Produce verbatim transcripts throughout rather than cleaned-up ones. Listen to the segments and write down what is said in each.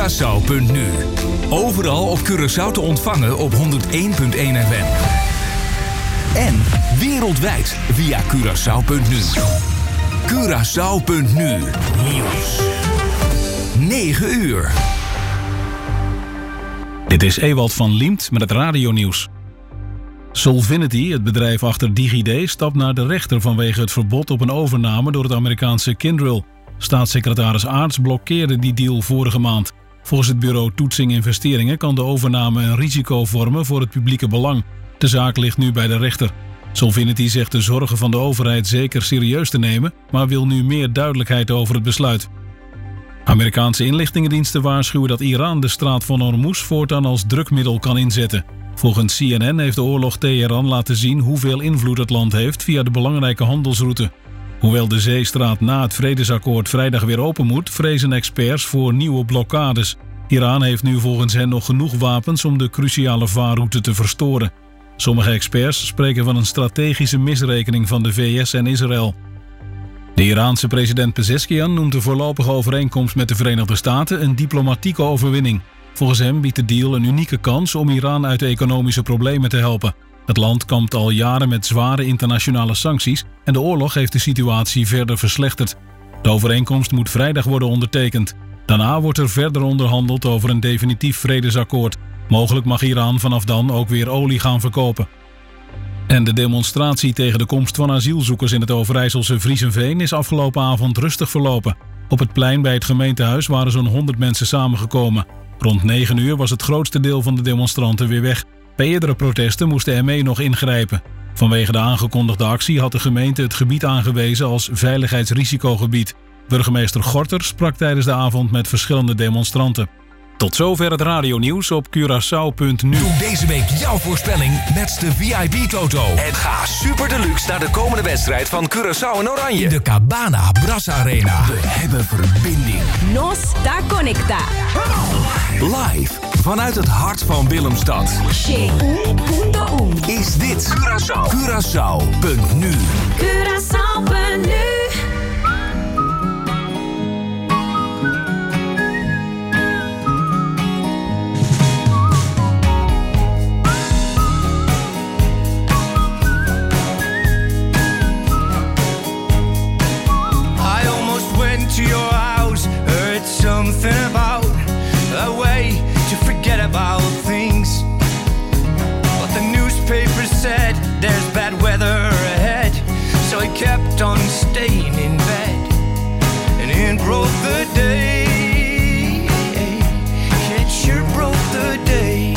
Curaçao punt nu. Overal op Curaçao te ontvangen op honderd één komma één F M. En wereldwijd via Curaçao punt nu. Curaçao punt nu. Nieuws. negen uur. Dit is Ewald van Liemt met het radionieuws. Solvinity, het bedrijf achter DigiD, stapt naar de rechter vanwege het verbod op een overname door het Amerikaanse Kyndryl. Staatssecretaris Aarts blokkeerde die deal vorige maand. Volgens het bureau Toetsing Investeringen kan de overname een risico vormen voor het publieke belang. De zaak ligt nu bij de rechter. Solvinity zegt de zorgen van de overheid zeker serieus te nemen, maar wil nu meer duidelijkheid over het besluit. Amerikaanse inlichtingendiensten waarschuwen dat Iran de straat van Hormuz voortaan als drukmiddel kan inzetten. Volgens C N N heeft de oorlog Teheran laten zien hoeveel invloed het land heeft via de belangrijke handelsroute. Hoewel de zeestraat na het vredesakkoord vrijdag weer open moet, vrezen experts voor nieuwe blokkades. Iran heeft nu volgens hen nog genoeg wapens om de cruciale vaarroute te verstoren. Sommige experts spreken van een strategische misrekening van de V S en Israël. De Iraanse president Pezeshkian noemt de voorlopige overeenkomst met de Verenigde Staten een diplomatieke overwinning. Volgens hem biedt de deal een unieke kans om Iran uit de economische problemen te helpen. Het land kampt al jaren met zware internationale sancties en de oorlog heeft de situatie verder verslechterd. De overeenkomst moet vrijdag worden ondertekend. Daarna wordt er verder onderhandeld over een definitief vredesakkoord. Mogelijk mag Iran vanaf dan ook weer olie gaan verkopen. En de demonstratie tegen de komst van asielzoekers in het Overijsselse Vriezenveen is afgelopen avond rustig verlopen. Op het plein bij het gemeentehuis waren zo'n honderd mensen samengekomen. Rond negen uur was het grootste deel van de demonstranten weer weg. Bij eerdere protesten moest de M E nog ingrijpen. Vanwege de aangekondigde actie had de gemeente het gebied aangewezen als veiligheidsrisicogebied. Burgemeester Gorter sprak tijdens de avond met verschillende demonstranten. Tot zover het radionieuws op Curaçao punt nu. Doe deze week jouw voorspelling met de V I P Toto. En ga super deluxe naar de komende wedstrijd van Curaçao en Oranje. In de Cabana Brasa Arena. We hebben verbinding. No está conecta. Live vanuit het hart van Willemstad. Is dit Curaçao. Curaçao punt nu. Curaçao punt nu. To your house, heard something about a way to forget about things. But the newspaper said there's bad weather ahead, so I kept on staying in bed, and it broke the day. It sure broke the day.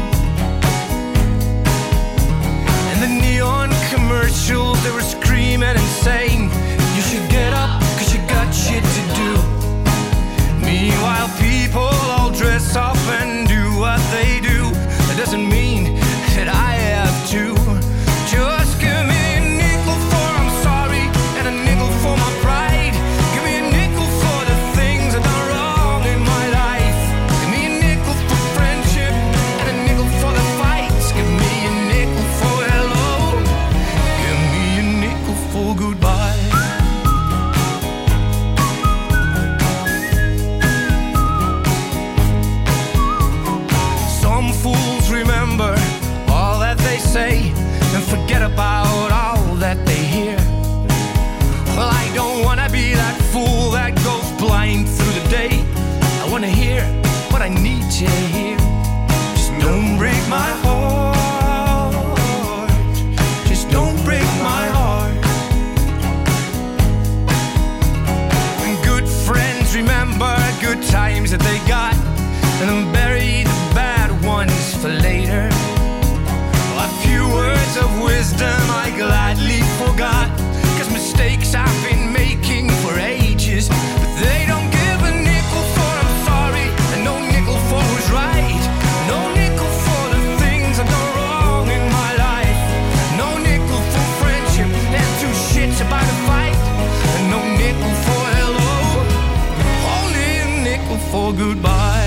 And the neon commercials, they were screaming and saying, you should get up, got shit to do. Meanwhile, people all dress up and do what they do. That doesn't mean that I have to. Just give me a nickel for I'm sorry, and a nickel for my pride. Give me a nickel for the things I've done wrong in my life. Give me a nickel for friendship, and a nickel for the fights. Give me a nickel for hello. Give me a nickel for goodbye. Remember all that they say and forget about all that they hear. Well, I don't wanna be that fool that goes blind through the day. I wanna hear what I need to hear. Just don't break my heart. Just don't break my heart. And good friends remember good times that they got, and then bury the bad ones for later. A few words of wisdom I gladly forgot, 'cause mistakes I've been making for ages, but they don't give a nickel for I'm sorry, and no nickel for who's right. No nickel for the things I've done wrong in my life. No nickel for friendship and two shits about a fight. And no nickel for hello, only a nickel for goodbye.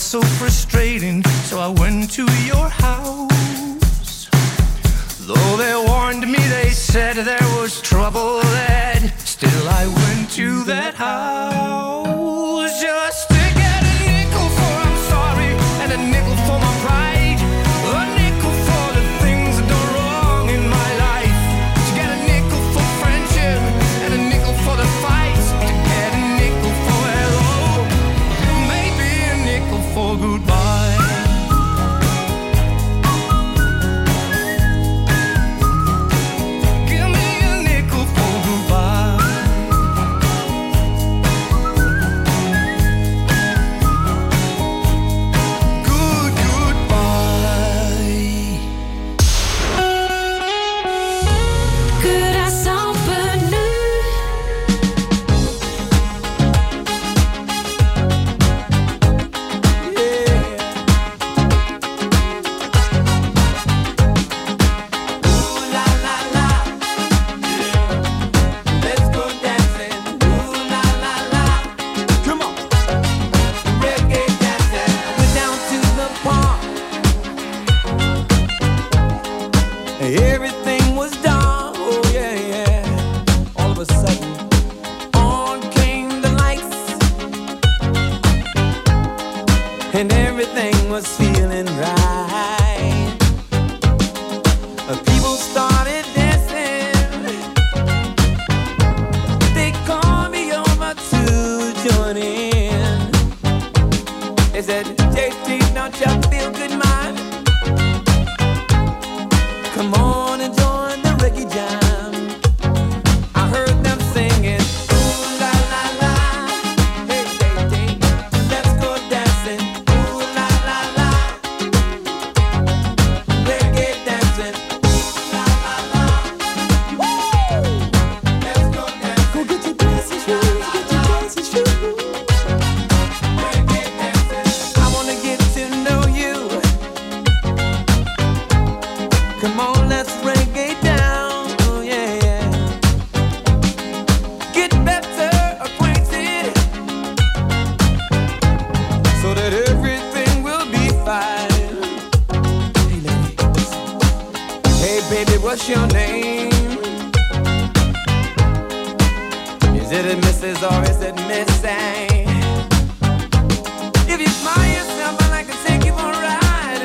so frustrating, so I went to your house. Though they warned me, they said there was trouble ahead, still I went to that house just to get a nickel for I'm sorry and a nickel for my pride, a nickel for the things I've done wrong in my life, to get a nickel for friendship and a nickel for the fights, to get a nickel for hello, maybe a nickel for goodbye. Give me a nickel for goodbye. Good goodbye. Curaçao Penu. Let's go dancing, ooh la la la. Come on, reggae dancing. We're down to the park. Everything was dark, oh yeah yeah. All of a sudden, on came the lights, and everything was feeling right. Uh, People started dancing. They called me over to join in. They said, J T, don't you feel good, man? Come on and join the reggae jam. I heard them singing, ooh la la la. Hey, hey, hey, let's go dancing, ooh la la la. Reggae dancing, ooh la la la. Woo! Let's go dancing. Go get your dancing shoes, get your dancing shoes. Reggae dancing. I wanna get to know you. Come on, let's reggae down, oh yeah, yeah. Get better acquainted, so that everything will be fine. Hey ladies, hey baby, what's your name? Is it a Missus or is it Missy? If you smile yourself, I'd like to take you for a ride.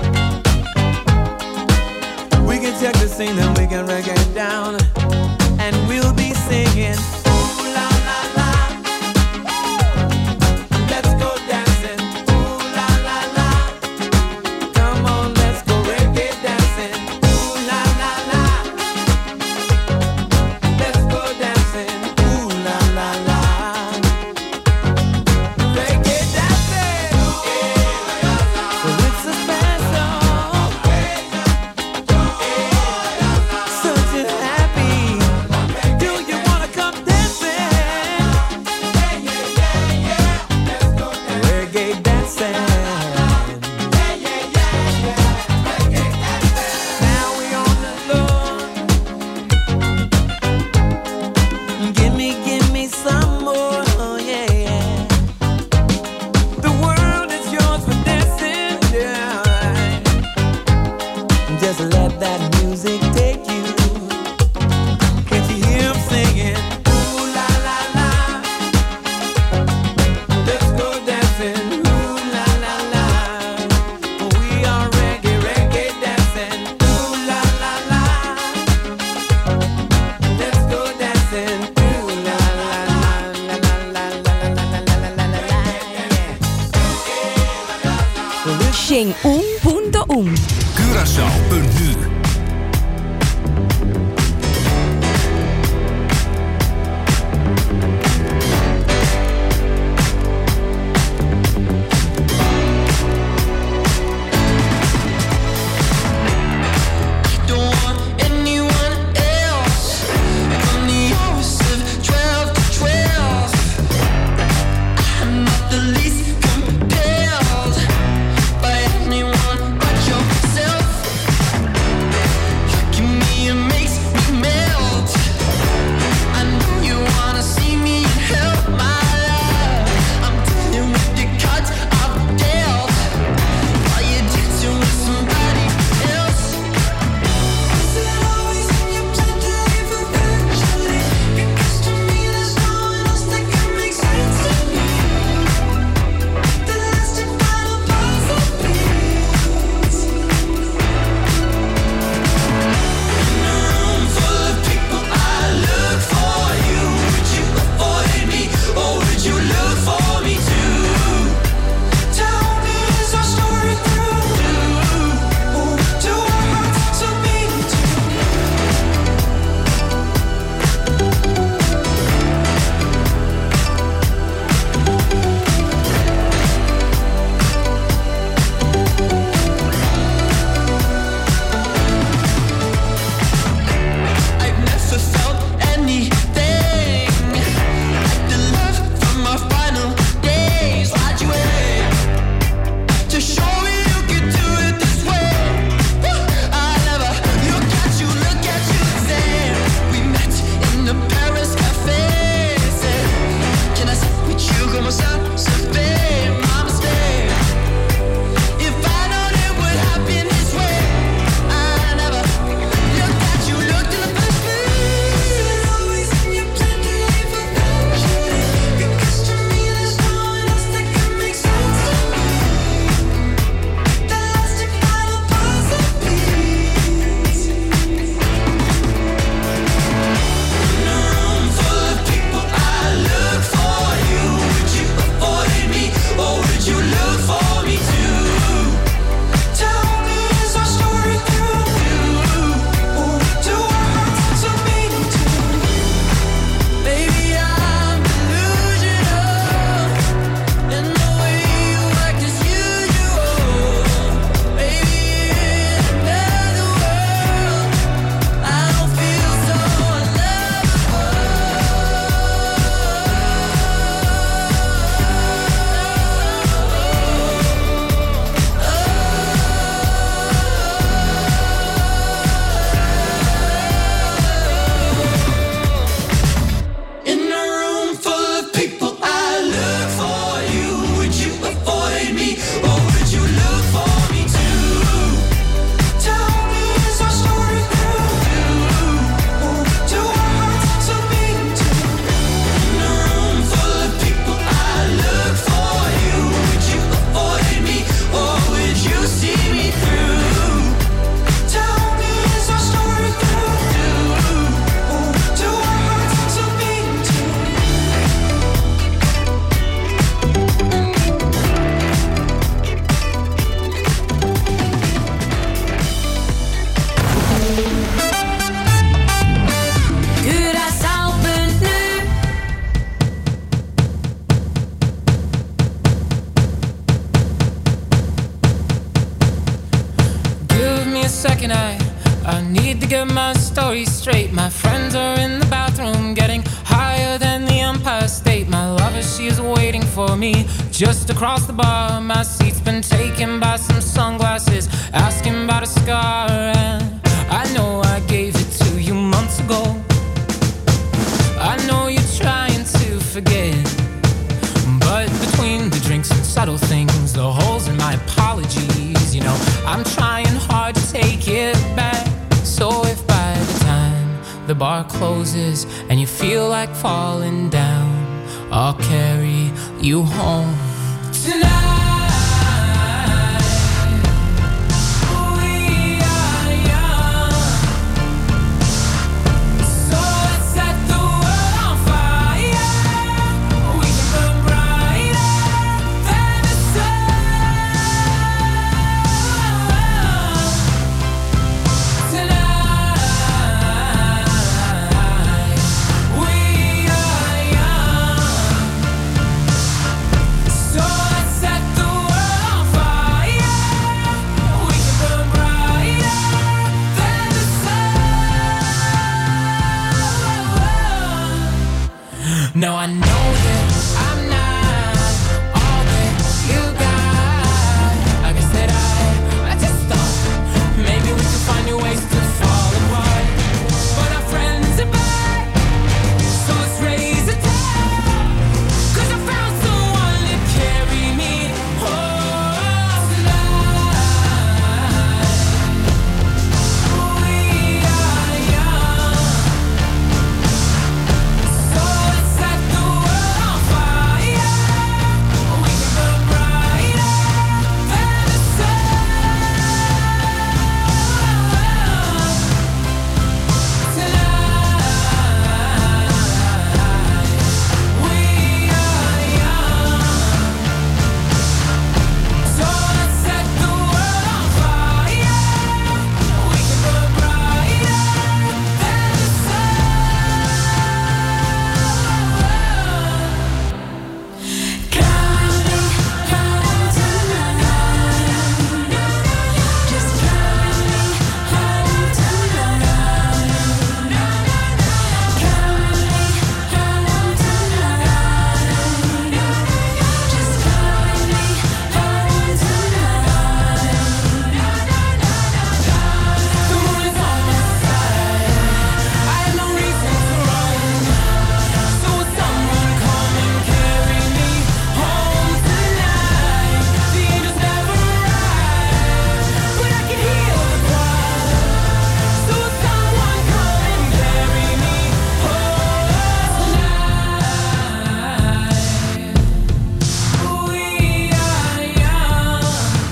We can check the scene, then we can reggae down, and we'll be singing, ooh la la la. Let's go dancing, ooh la la la. Come on, let's go reggae dancing, ooh la la la. Let's go dancing, ooh la la la. Reggae dancing, well, it's a special. Such a happy. Do you wanna come dancing? Reggae dancing. Now we on the floor. Give me, give me some more. Oh yeah, yeah. The world is yours for dancing. Yeah. Just let that music take you. Can't you hear him singing? Ooh la la la. Let's go dancing. Ooh la la la. We are reggae, reggae dancing. Ooh la la la. Let's go dancing. Ooh la la la la la la la la la la la la. Sing un punto un. Curaçao.nu. Don't want anyone else. From the hours of twelve to twelve, I'm not the least compelled by anyone but yourself. a second, I, I need to get my story straight. My friends are in the bathroom getting higher than the Empire State. My lover, she is waiting for me just across the bar. My seat's been taken by some sunglasses, asking about a scar. And I know I gave it to you months ago. I know you're trying to forget, but between the drinks and subtle things, the holes in my apologies, you know, I'm trying hard to take it back. So if by the time the bar closes and you feel like falling down, I'll carry you home tonight. No, I know that I'm not all that you got. I guess that I, I just thought maybe we could find new ways to fall apart. But our friends are back, so let's raise a toast. 'Cause I found someone to carry me home tonight. We are young, so let's set the world on fire. We can burn brighter than the sun tonight. We are young, so let's set the world on fire. We can burn brighter than the sun. Counting, counting tonight. Just counting, counting tonight. Counting, counting tonight. Just counting, counting tonight. The moon is on my side. I have no reason to run. So will someone come and carry me home tonight? The angels never arrive, but I can hear the choir. So will someone come and carry me home tonight? We are young,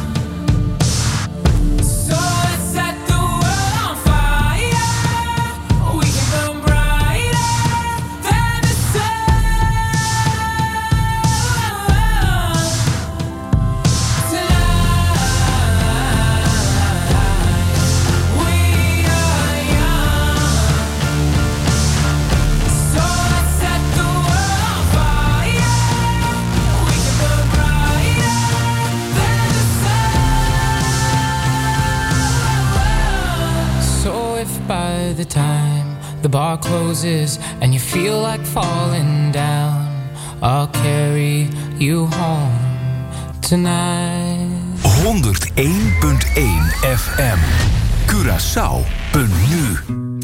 so let's set the world on fire. We can burn brighter than the sun tonight. We are young, so let's set the world on fire. We can burn brighter than the sun. So if by the time the bar closes and you feel like falling down, I'll carry you home tonight. honderdéén punt één F M. Curaçao.nu.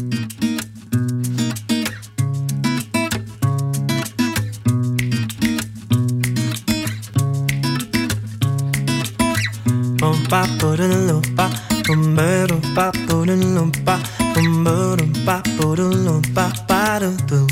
Lumpa, lumpa, lumpa, lumpa, lumpa, lumpa, pa-dum-dum.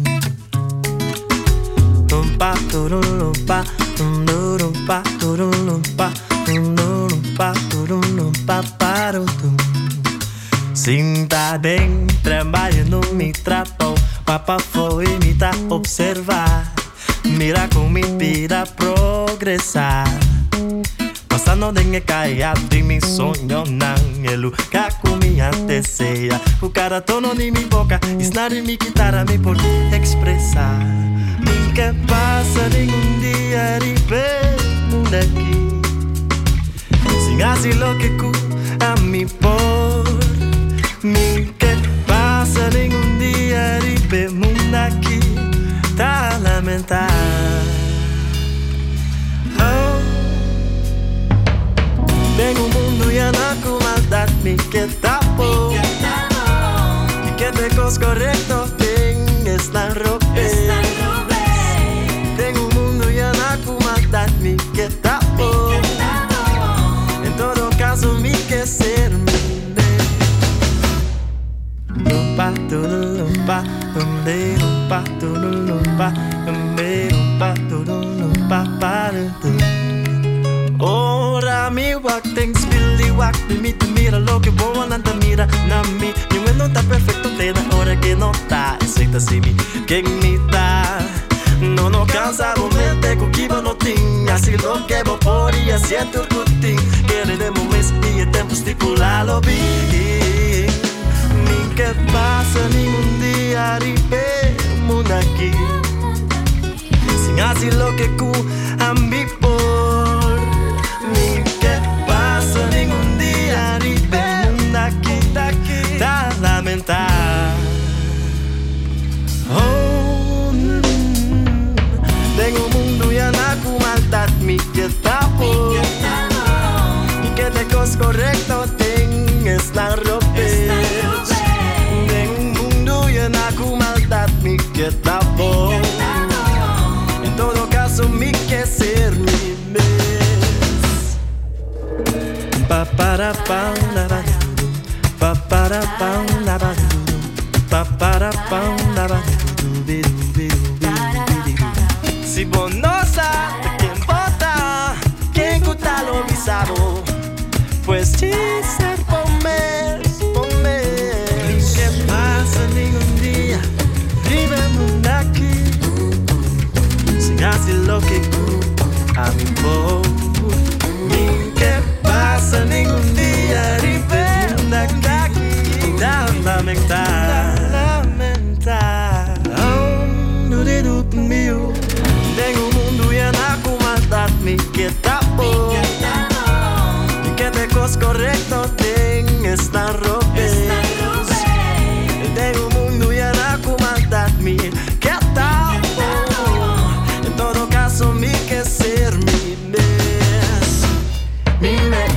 Lumpa, lumpa, lumpa, lumpa, lumpa, lumpa, pa-dum-dum. Sinta bem, trabalhando me trapou. Papa foi me tá observar. Mira como me pira progressar. Passando dengue caiado em mi sonho não. Ele caco minha teseia. O cara tono de mi boca. Esnar em mi guitarra me pode expressar. Nunca passa nenhum dia de perto daqui. Sin así lo que cu a mi por mi que tapo. Y que te cos correcto ten están robes. Tengo un mundo y anaku matat mi que tapo. En todo caso mi que ser mi lumpa tulumpa umbe lumpa tulumpa umbe lumpa tulumpa parutu. Ora mi wak ten spilli wak mi te mira lo que voy nanta mira na mi mi no está perfecto te da hora que no está exacta si mi que mi ta no no cansa mente con que no tinha así lo que vos podía siento rutin que de momento y el tiempo estipulado vi ni que pasa ningún día ripe mundo aquí sin así lo que cu a mi por ni que pasa ningún día ripe mundo aquí da lamentar oh mm, tengo un mundo y anaku maldad mi que tapo y que te cos correcto ten están robes tengo un mundo y anaku maldad mi que tapo en todo caso mi que ser mi mes pa para pa la la pa para pa la la pa para pa la la si vos no sabes quién vota quién gusta lo mismo pues sí ser por mes por mes que pasa ningún día vivemos aquí sin hacer lo que a mi por ni que pasa ningún día vivemos aquí da lamentar lamentar oh no de do mío tengo un mundo y anaku matat mi que tapo y que te cos correcto ten están robes tengo un mundo y anaku matat mi que tapo en todo caso mi que ser mi mes mi mes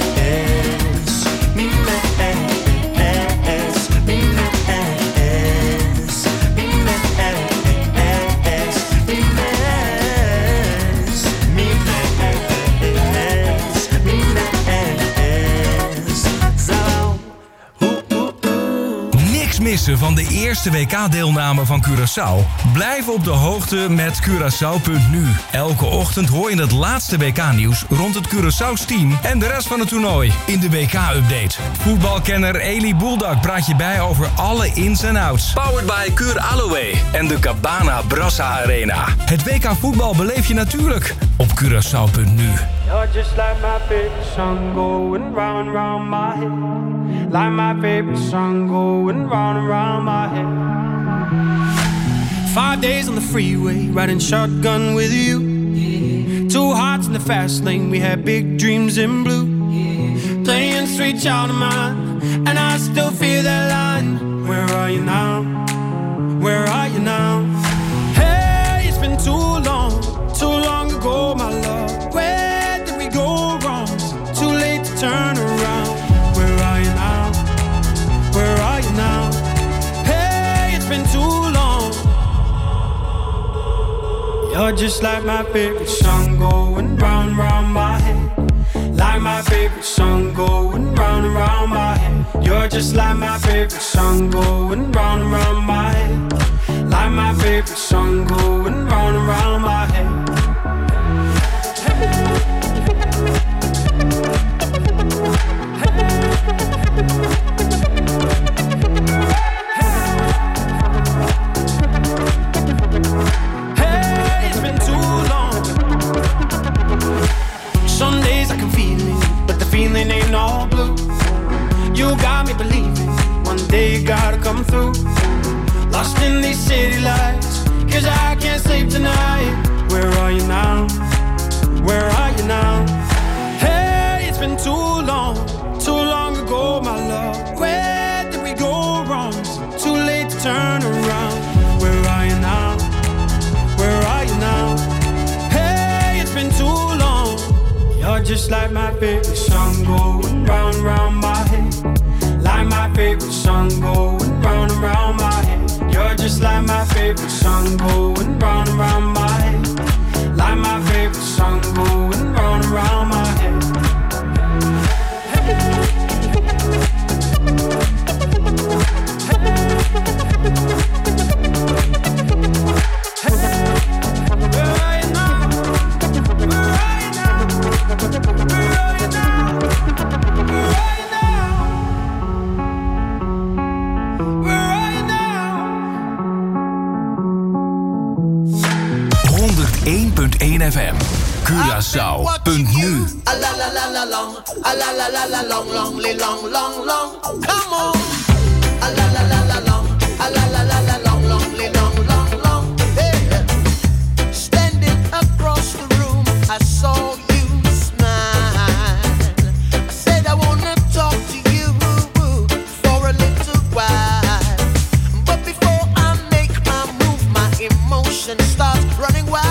mi mes mi mes mi mes mi mes mi mes mi mes zo uh, uh, uh. Niks missen van de eerste W K-deelname van Curaçao? Blijf op de hoogte met Curaçao punt nu. Elke ochtend hoor je het laatste W K-nieuws rond het Curaçao's team en de rest van het toernooi in de W K-update. Voetbalkenner Eli Boeldak praat je bij over alle ins en outs. Powered by Cur Aloe en de Cabana Brassa Arena. Het W K voetbal beleef je natuurlijk op Curaçao punt nu. You're just like my favorite song going round and round my head. Like my favorite song going round and round my head. Five days on the freeway, riding shotgun with you. Yeah. Two hearts in the fast lane, we had big dreams in blue. Yeah. Playing Sweet Child of Mine, and I still feel that line. Where are you now? Where are you now? Hey, it's been too long, too long ago, my love. Where did we go wrong? Too late to turn around. Where are you now? Where are you now? Hey, it's been too long. You're just like my favorite song going round, round my head. Like my favorite song going round and round my head. You're just like my favorite song going round and round my head. Like my favorite song going round and round my head. Hey, it's been too long. Some days I can feel it, but the feeling ain't all blue. You got me believing one day you gotta come through. Lost in these city lights, cause I can't sleep tonight. Where are you now? Where are you now? Hey, it's been too long, too long ago, my love. Where did we go wrong? It's too late to turn around. Where are you now? Where are you now? Hey, it's been too long. You're just like my favorite song going round, round my head. song going round and round my head. Like my favorite song going round and round my head. één punt één F M, Curaçao punt nu. A la la la la long, a la la la la long, long, li long, long, long. Come on. A la la la la long, a la la la la long, long, li long, long, long. Hey. Standing across the room, I saw you smile. I said I wanna talk to you for a little while. But before I make my move, my emotions start running wild.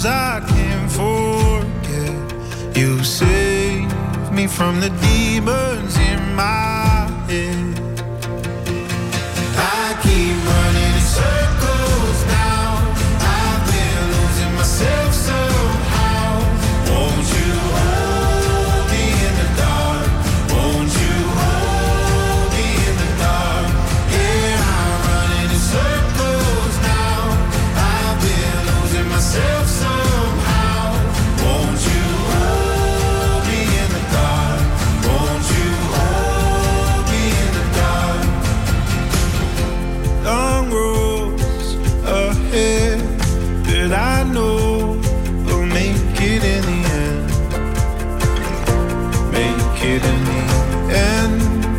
times I can't forget. You saved me from the demons in my head. I keep running in circles now. I've been losing myself somehow. Won't you hold me in the dark? Won't you hold me in the dark? Yeah, I'm running in circles now. I've been losing myself somehow. Won't you hold me in the dark? Won't you hold me in the dark? Long roads ahead, but I know we'll make it in the end. Make it in the end.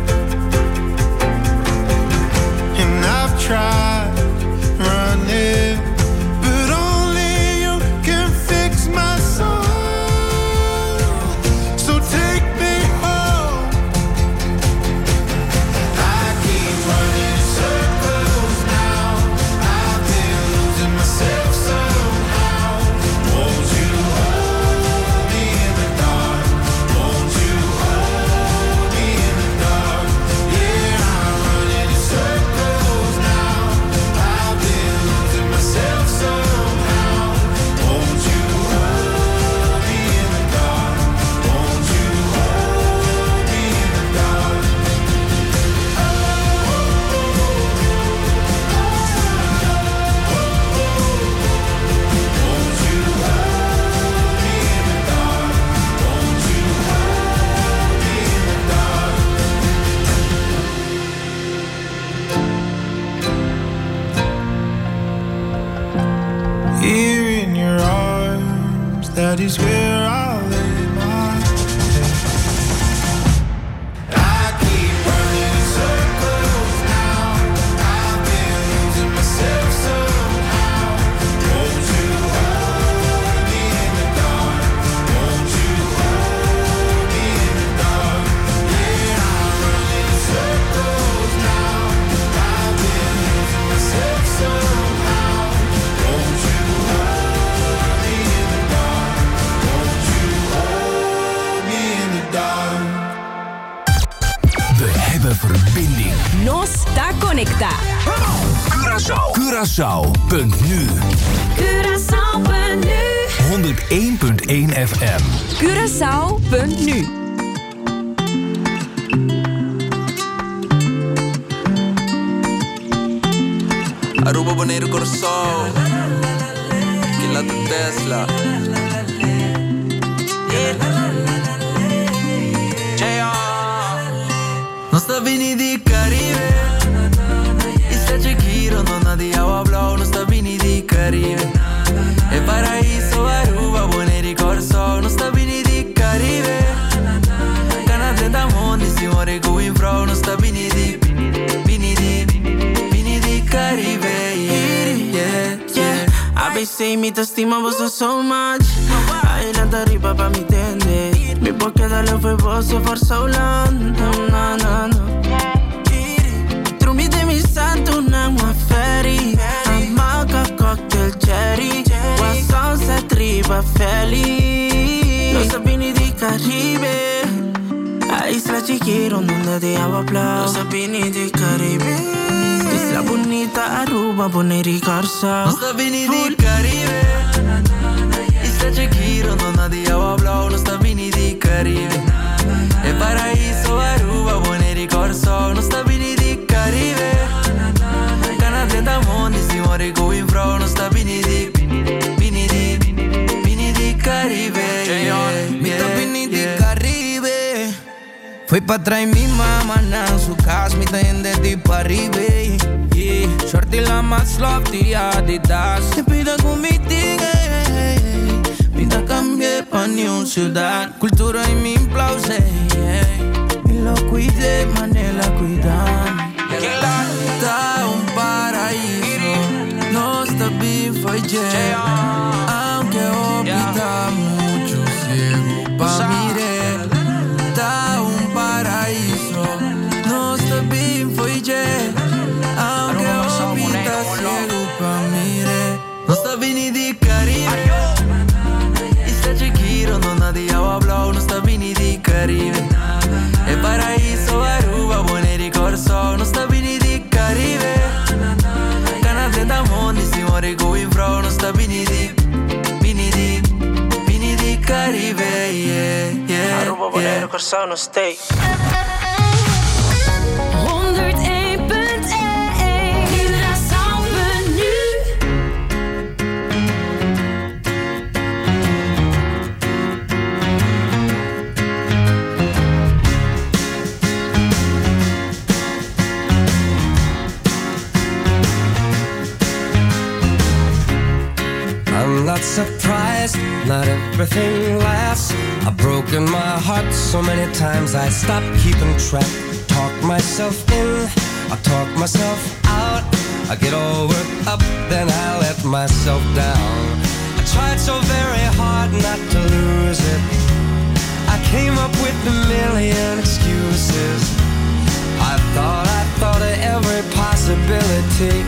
And I've tried running, but only you can fix my soul. So take me home. I keep running in circles now. I've been losing myself somehow. Won't you hold me in the dark? Won't you hold me in the dark? Yeah, I'm running in circles now. I've been losing myself somehow. Won't you hold me in the dark? Won't you hold me in the dark? Won't you hold me in the dark? Won't you hold me in the dark? Here in your arms, that is where I'll lay my head. I keep running in circles now. I've been losing myself somehow. Won't you hold me in the dark? Won't you hold me in the dark? Yeah, I'm running in circles now. I've been losing myself somehow. Won't you hold me in the dark? Won't you hold me in the dark? We hebben verbinding. Nos está conecta. Curaçao. Curaçao.nu Curaçao.nu. honderd één komma één F M. Curaçao.nu. Aruba, Bonaire, Curaçao. Killa the Tesla. Non sta vini di Caribe. Isla Chequiro, donna di agua blau. Non sta vini di Caribe. E paraíso, Aruba, Bonaire, Curaçao. Non sta vini di Caribe. Canate da mondi, si muore qui in pro. Non sta vini di, vini di, vini di Caribe. Yeah, yeah. A veces mi te estima vos so much. Adelante arriba pa' mi tende. Mi porque darle fue vos se for so long. No, no, no. Trumite mi santo una muaferi. Amaca cocktail cherry. Guasón se tripa feliz. Los sapini di Caribe. A Isla Chequiro donde te agua blau. Los sapini di Caribe. Isla bonita Aruba, Bonaire, Curaçao. Non sta vini di Caribe. Isla Chequiro, donna di agua blau. Non sta vini di Caribe. E paraíso, Aruba, Bonaire, Curaçao. Non sta vini di Caribe. Canate da mondi, si muore qui in pro. Non sta vini di, vini di, vini di Caribe. Yeah, Mi yeah, te vini di yeah. Caribe. Fui pa' atrás y mi mamá en su casa, mi te yende di pa' arriba. Yeah. Shorty la más love di Adidas. Te pido con mi tigre. Mi te cambié pa' New Ciudad. Cultura y mi plause. Yeah. Mi lo cuide, manela cuidan. Sta un paraíso. No sta bien, fue yeah. Aunque opita mucho ciego pa' mirar. Sta un paraíso. No sta bien, fue yeah. Aunque opita ciego pa' mirar. Non sta vini di Caribe. Curaçao nog steeds. honderdéén punt één Curaçao punt nu. I'm not surprised, not everything lasts. I've broken my heart so many times I stopped keeping track. Talk myself in, I talk myself out. I get all worked up, then I let myself down. I tried so very hard not to lose it. I came up with a million excuses. I thought, I thought of every possibility.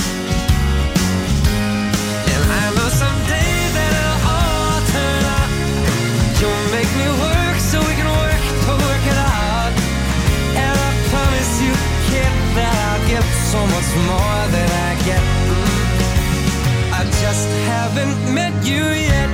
I know someday that it'll all turn out. You'll make me work so we can work to work it out. And I promise you, kid, that I'll give so much more than I get. I just haven't met you yet.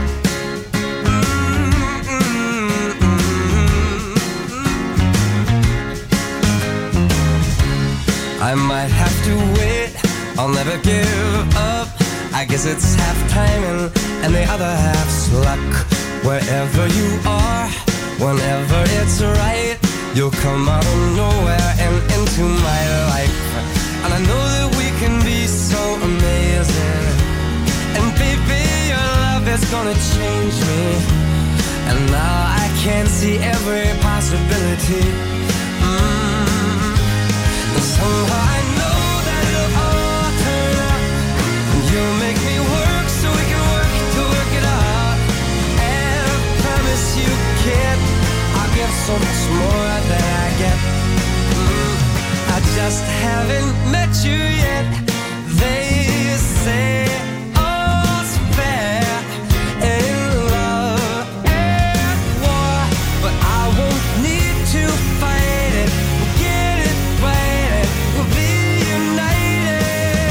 I might have to wait, I'll never give up. I guess it's half timing and the other half's luck. Wherever you are, whenever it's right, you'll come out of nowhere and into my life. And I know that we can be so amazing. And baby, your love is gonna change me. And now I can see every possibility. Mm. And somehow I know that it'll all turn out. You'll make me work so we can work to work it out. And I promise you, kid, I'll give so much more than I get. Mm, I just haven't met you yet. They say all's fair in love and war, but I won't need to fight it. We'll get it right, we'll be united.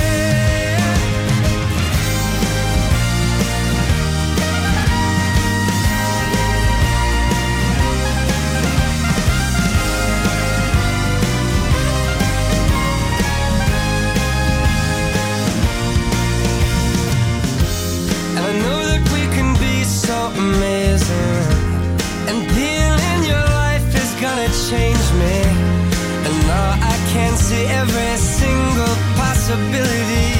Amazing, and being in your life is gonna change me. And now I can see every single possibility.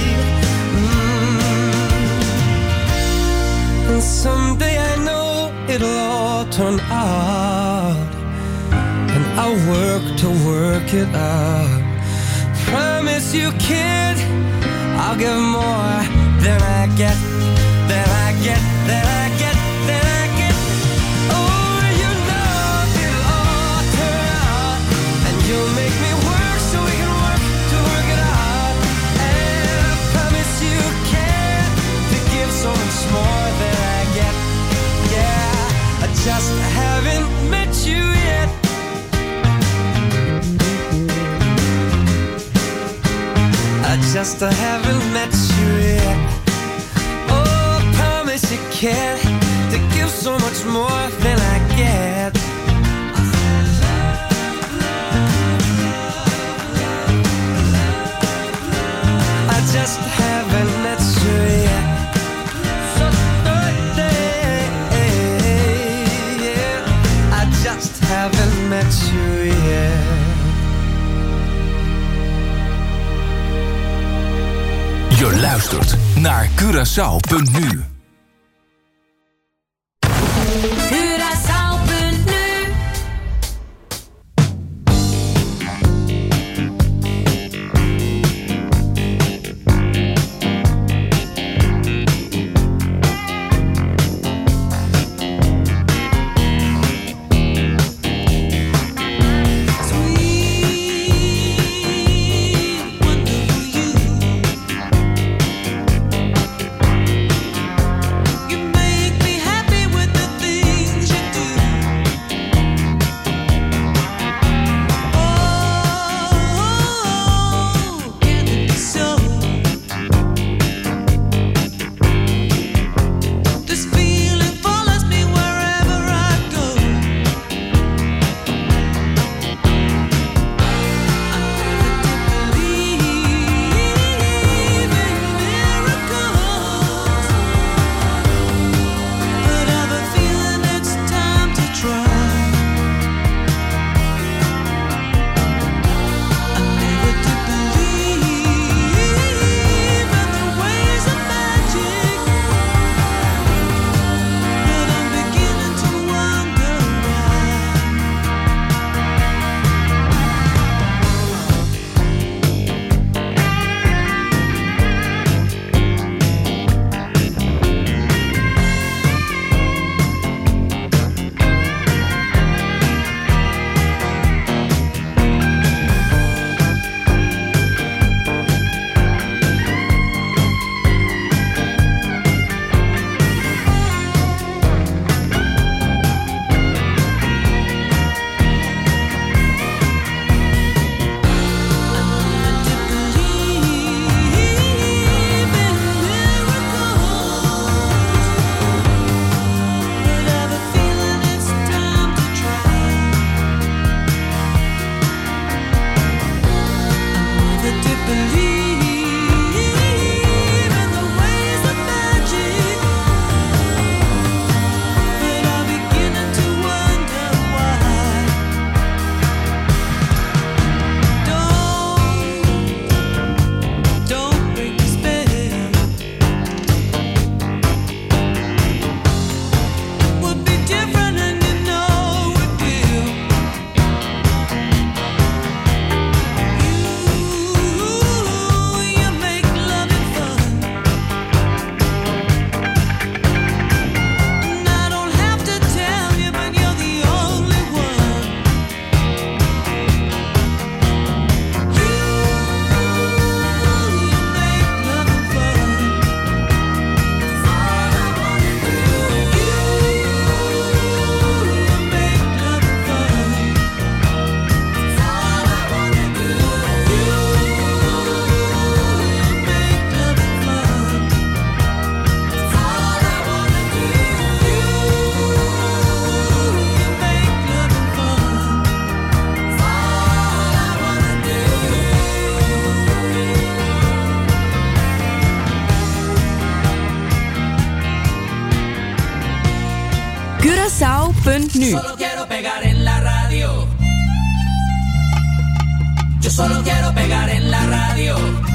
Mm. And someday I know it'll all turn out, and I'll work to work it out. Promise you, kid, I'll give more than I get, than I get, than I get. You'll make me work so we can work to work it out. And I promise you can to give so much more than I get. Yeah, I just haven't met you yet. I just haven't met you yet. Oh, I promise you can to give so much more than I get. Just haven't met you yet. So birthday, yeah. I just haven't met you yet. Je luistert naar Curaçao punt nu. punt nu. Solo quiero pegar en la radio. Yo solo quiero pegar en la radio.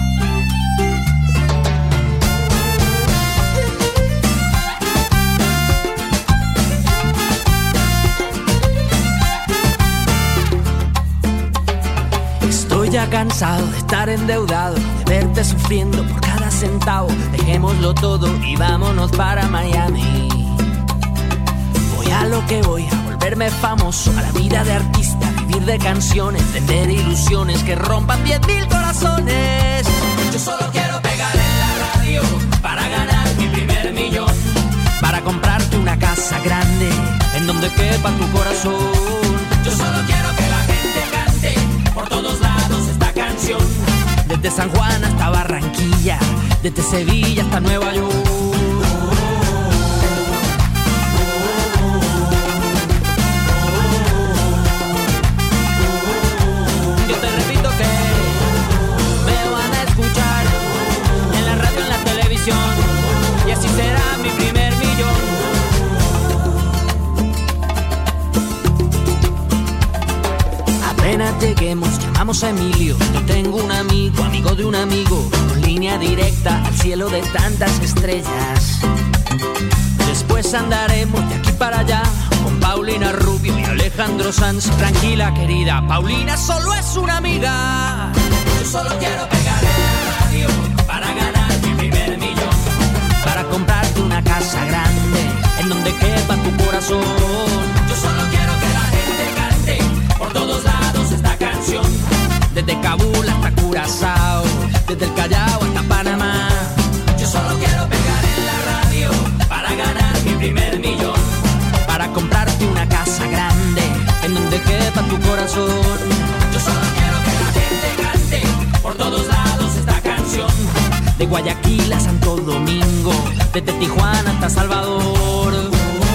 Estoy ya cansado de estar endeudado, de verte sufriendo por cada centavo. Dejémoslo todo y vámonos para Miami. Voy a lo que voy, a volverme famoso, a la vida de artista, vivir de canciones, vender ilusiones que rompan diez mil corazones. Yo solo quiero pegar en la radio para ganar mi primer millón, para comprarte una casa grande en donde quepa tu corazón. Yo solo quiero que la gente cante por todos lados esta canción, desde San Juan hasta Barranquilla, desde Sevilla hasta Nueva York. Yo te repito que me van a escuchar en la radio, en la televisión, y así será mi primer millón. Apenas lleguemos, llamamos a Emilio. Yo tengo un amigo, amigo de un amigo, con línea directa al cielo de tantas estrellas. Después andaremos de aquí para allá con Paulina Rubio y Alejandro Sanz. Tranquila, querida, Paulina solo es una amiga. Yo solo quiero pegar en la radio para ganar mi primer millón, para comprarte una casa grande en donde quepa tu corazón. Yo solo quiero que la gente cante por todos lados esta canción, desde Kabul hasta Curazao, desde el Callao hasta Panamá. Yo solo quiero pegar en la radio para ganar mi primer millón, para comprarte una casa grande en donde quepa tu corazón. Yo solo quiero que la gente cante por todos lados esta canción, de Guayaquil a Santo Domingo, desde Tijuana hasta Salvador.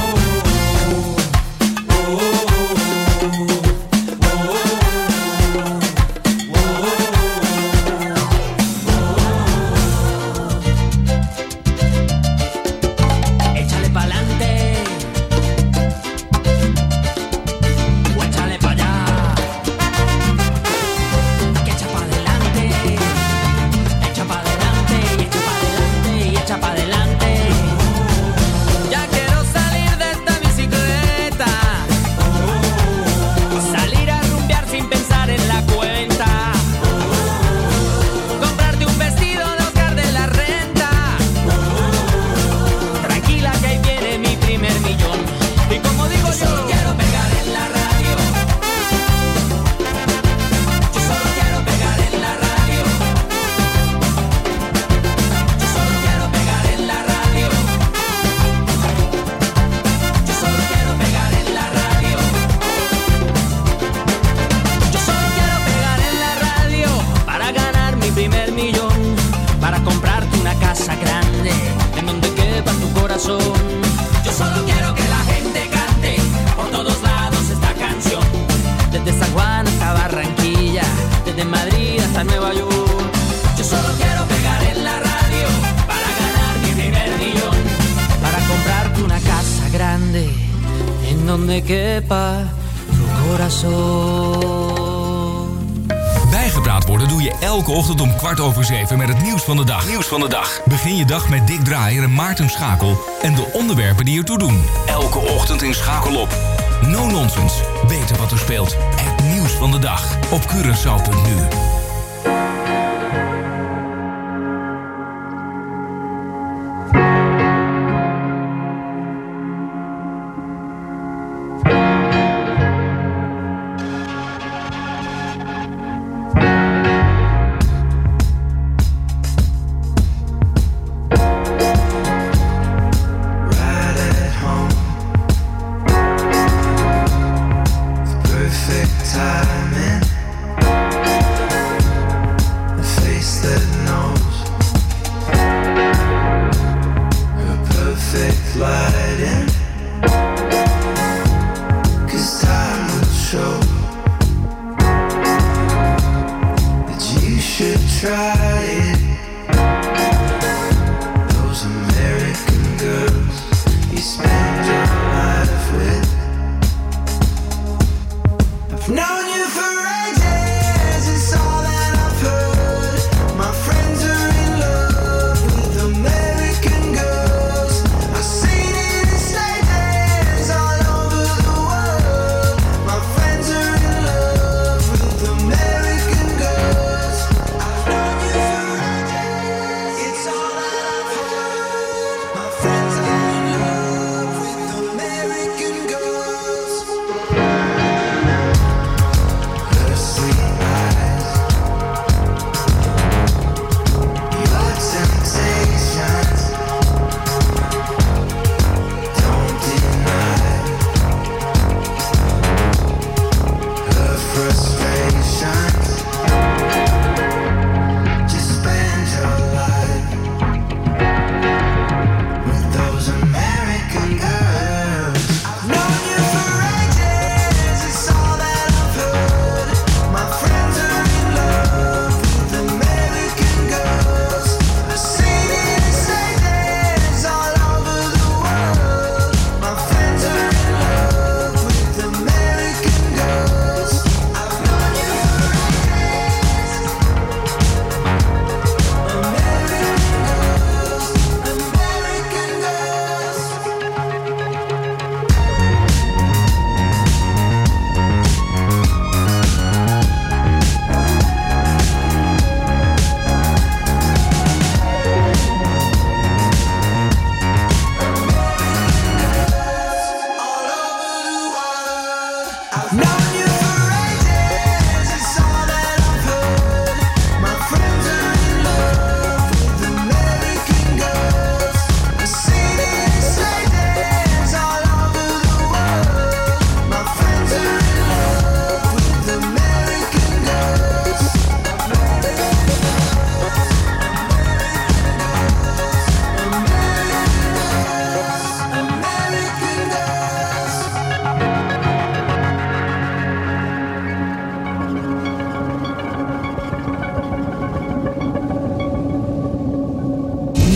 Yo solo quiero que la gente cante por todos lados esta canción, desde San Juan hasta Barranquilla, desde Madrid hasta Nueva York. Yo solo quiero pegar en la radio para ganar mi primer millón, para comprarte una casa grande en donde quepa tu corazón. Bijgepraat worden doe je elke ochtend om kwart over zeven met het nieuws van de dag. Nieuws van de dag. Begin je dag met Dick Draaier en Maarten Schakel en de onderwerpen die ertoe doen. Elke ochtend in Schakel op. No nonsense. Weten wat er speelt. Het nieuws van de dag op Curaçao punt nu.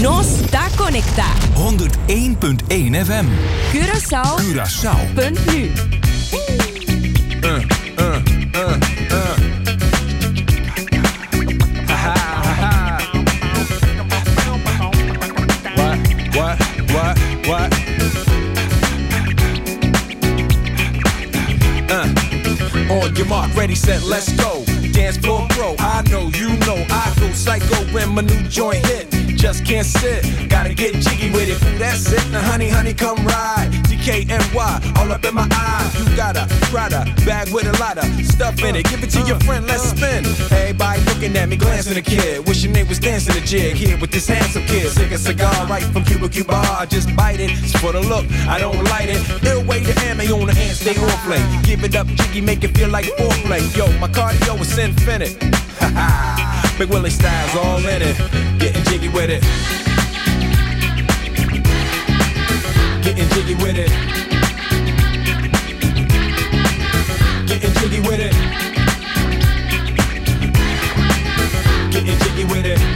no está conectado. honderdéén punt één F M. Curaçao. Curaçao. Punt nu. Uh, uh, uh, uh. Ha, ha, ha. What, what, what, what? Uh. On your mark, ready, set, let's go. Dance floor pro, I know, you know, I go psycho when my new joint hit. Just can't sit, gotta get jiggy with it. Ooh, that's it, now honey, honey, come ride. D K N Y, all up in my eye. You got a Prada bag with a lot of stuff in it. Give it to your friend, let's spin. Everybody looking at me, glancing a kid. Wishing they was dancing a jig here with this handsome kid. Sick a cigar right from Cuba Cuba. I just bite it, it's for the look, I don't light it. Ill way to ammo on the hand, stay on play. Give it up, jiggy, make it feel like foreplay. Yo, my cardio is infinite. Ha ha. Big Willie style's all in it. Getting jiggy with it. Getting jiggy with it. Getting jiggy with it. Getting jiggy with it.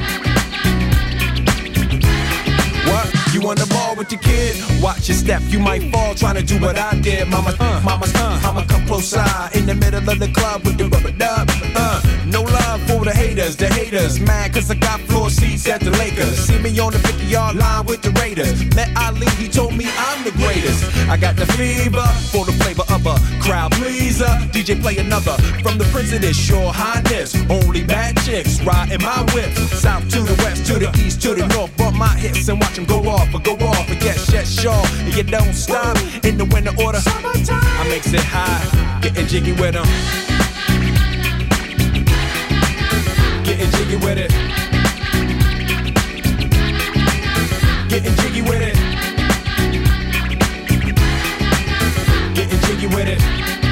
What? You on the ball with your kid? Watch your step, you might fall trying to do what I did. Mama, uh, mama, uh, mama, come close side in the middle of the club with the rubber dub. Uh, no love for the haters, the haters. Mad cause I got floor seats at the Lakers. See me on the fifty yard line with the Raiders. Met Ali, he told me I'm the greatest. I got the fever for the flavor of a crowd pleaser. D J play another from the Prince of this, your highness. Only bad chicks riding my whip. South to the west, to the east, to the north. Bump my hips and watch them go off or go off. But yes, yes, sure. And you don't stop in the winter order. I makes it high, getting jiggy with them. Getting jiggy with it. Getting jiggy with it. Getting jiggy with it.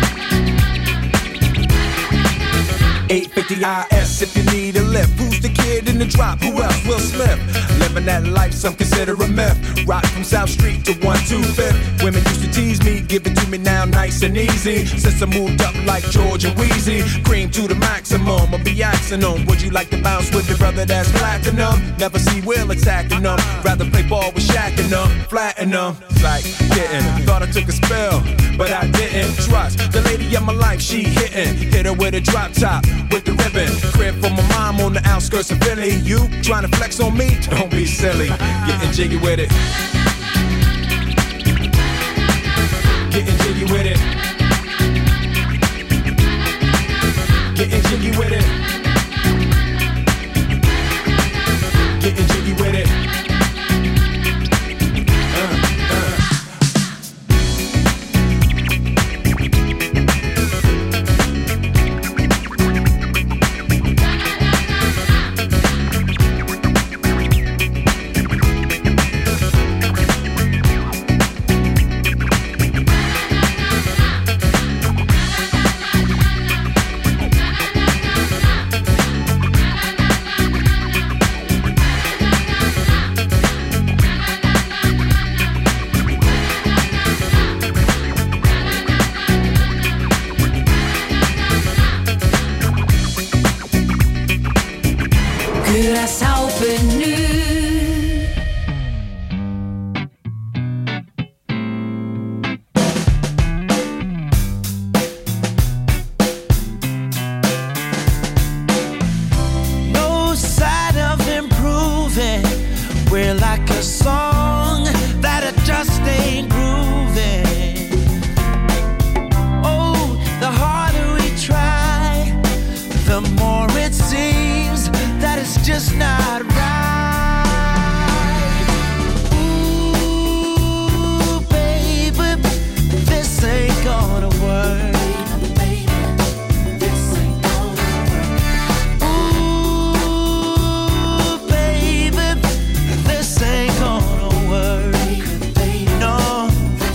eight fifty I S if you need a lift. Who's the kid in the drop? Who else? Will Smith. Living that life, some consider a myth. Rock from South Street to one twenty-fifth. Women used to tease me, give it to me now nice and easy. Since I moved up like George and Wheezy, cream to the maximum. I'll be axing them. Would you like to bounce with the brother that's platinum? Never see Will attacking them. Rather play ball with Shaq and them, flatten them. Like, didn't. Thought I took a spell, but I didn't. Trust the lady of my life, she hitting. Hit her with a drop top, with the ribbon. Crib for my mom on the outskirts of Philly. You trying to flex on me? Don't be silly. Getting jiggy with it. Getting jiggy with it. Getting jiggy with it. Getting jiggy with it. Curaçao.nu. No sign of improving. We're like a song that it just ain't grooving. Oh, the harder we try, the more it seems that it's just not right. Ooh, baby, this ain't gonna work. Ooh, baby, this ain't gonna work. No,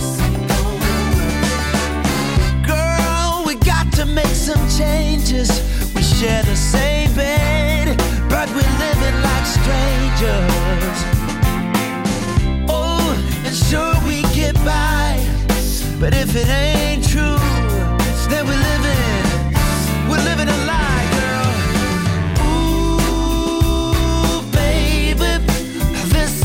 girl, we got to make some changes. We share the same bed, but we're living like strangers. Oh, and sure we get by, but if it ain't true, then we're living, we're living a lie, girl. Ooh, baby, this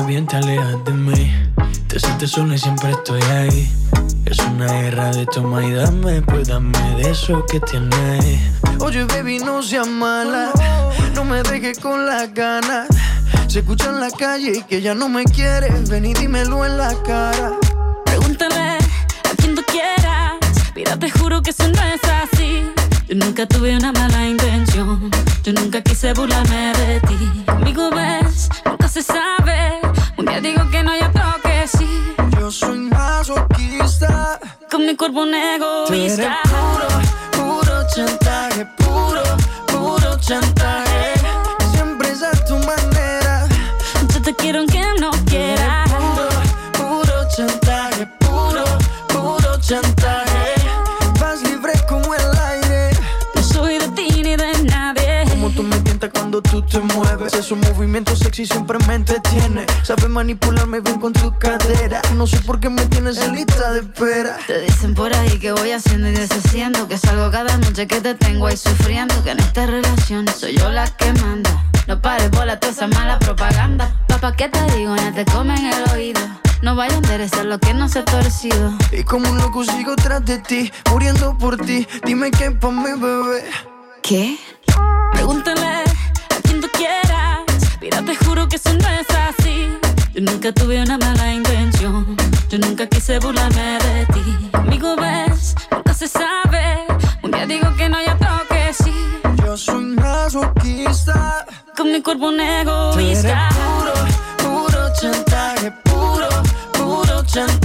bien te alejas de mí. Te sientes sola y siempre estoy ahí. Es una guerra de toma y dame, pues dame de eso que tienes. Oye, baby, no seas mala, no me dejes con las ganas. Se escucha en la calle que ya no me quieres, ven y dímelo en la cara. Pregúntale a quien tú quieras, mira, te juro que eso no es así. Yo nunca tuve una mala intención, yo nunca quise burlarme de ti. Conmigo ves, nunca se sabe, un día digo que no, y otro que sí. Yo soy masoquista, con mi cuerpo un egoísta. Tú eres puro, puro chantaje, puro, puro chantaje. Siempre es a tu manera, yo te quiero aunque no quiera. Puro, puro chantaje, puro, puro chantaje. Vas libre como el aire, no soy de ti ni de nadie. Como tú me tientas cuando tú te mueves, esos movimientos sexy siempre me entretiene. Sabes manipularme bien con tu cadera, no sé por qué me tienes en lista de espera. Te dicen por ahí que voy haciendo y deshaciendo, que salgo cada noche que te tengo ahí sufriendo, que en esta relación soy yo la que manda. No pares bola toda esa mala propaganda. Papá, ¿qué te digo? Ya te comen el oído. No vaya a enderezar lo que no se ha torcido. Y como un loco sigo tras de ti, muriendo por ti. Dime qué pa' mi bebé. ¿Qué? Pregúntale a quien tú quieras, mira, te juro que eso no es así. Yo nunca tuve una mala intención, yo nunca quise burlarme de ti. Conmigo ves, nunca se sabe, un día digo que no, y otro que sí. Yo soy masoquista, con mi cuerpo un egoísta. Tú eres puro, puro chantaje, puro, puro chantaje.